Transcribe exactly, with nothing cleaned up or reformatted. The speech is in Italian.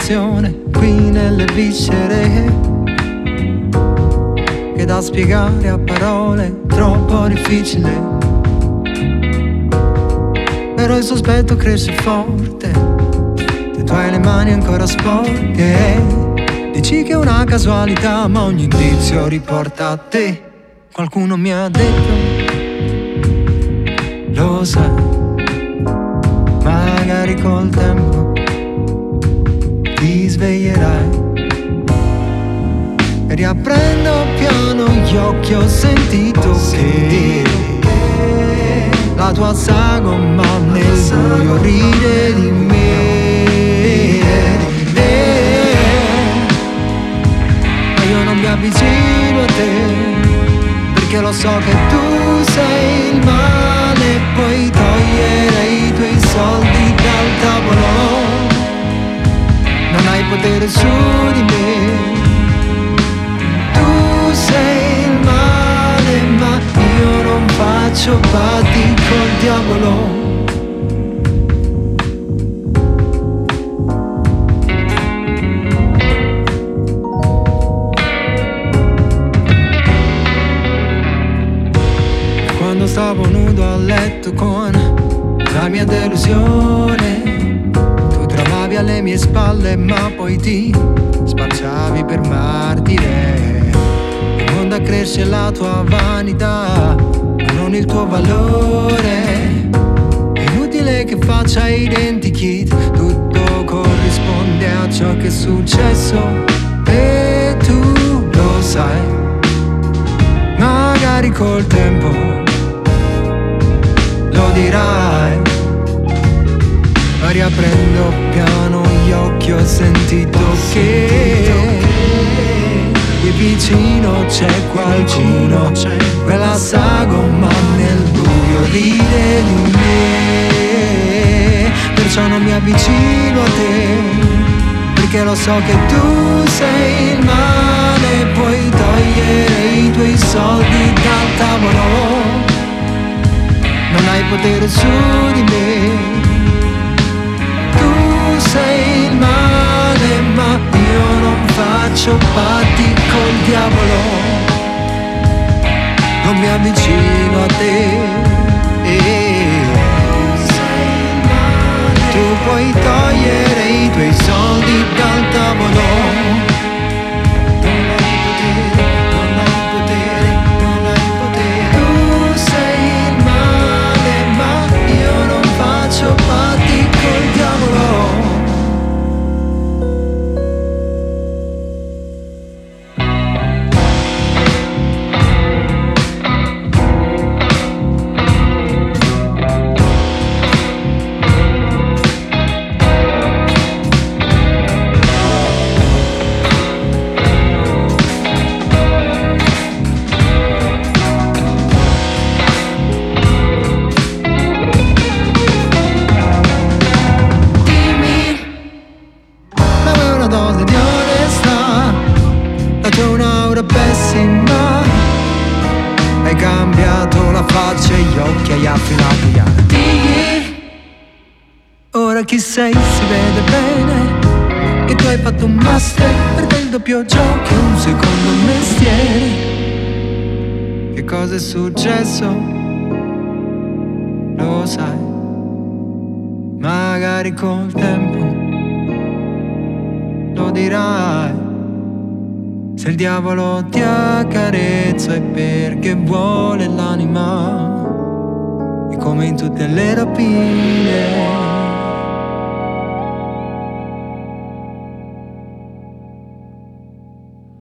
un'emozione qui nelle viscere, che da spiegare a parole troppo difficile. Però il sospetto cresce forte, se tu hai le mani ancora sporche. Dici che è una casualità, ma ogni indizio riporta a te. Qualcuno mi ha detto, lo sai, magari col tempo ti sveglierai e riaprendo piano gli occhi. Ho sentito che la tua sagoma nel buio ride di me, ma io non mi avvicino a te perché lo so che tu sei il male. Poi toglierei i tuoi soldi dal tavolo, non hai potere su di me. Tu sei il male, ma io non faccio patti col diavolo. Quando stavo nudo a letto con la mia delusione, tu tramavi alle mie spalle ma poi ti spacciavi per martire. Il mondo accresce la tua vanità, ma non il tuo valore. È inutile che faccia identikit, tutto corrisponde a ciò che è successo e tu lo sai. Magari col tempo lo dirai, ma riaprendo piano gli occhi. Ho sentito che qui vicino c'è qualcuno, quella sagoma nel buio ride di me. Perciò non mi avvicino a te, perché lo so che tu sei il male. Puoi togliere i tuoi soldi dal tavolo, non hai potere su di me. Tu sei il male, ma io non faccio patti col diavolo. Non mi avvicino a te. Tu puoi togliere i tuoi soldi dal tavolo, patti col diavolo. Pessima, hai cambiato la faccia e gli occhi, hai affilato gli artigli. Ora chi sei si vede bene, che tu hai fatto un master per del doppio gioco, un secondo mestiere. Che cosa è successo? Lo sai, magari col tempo lo dirai. Se il diavolo ti accarezza è perché vuole l'anima, e come in tutte le rapine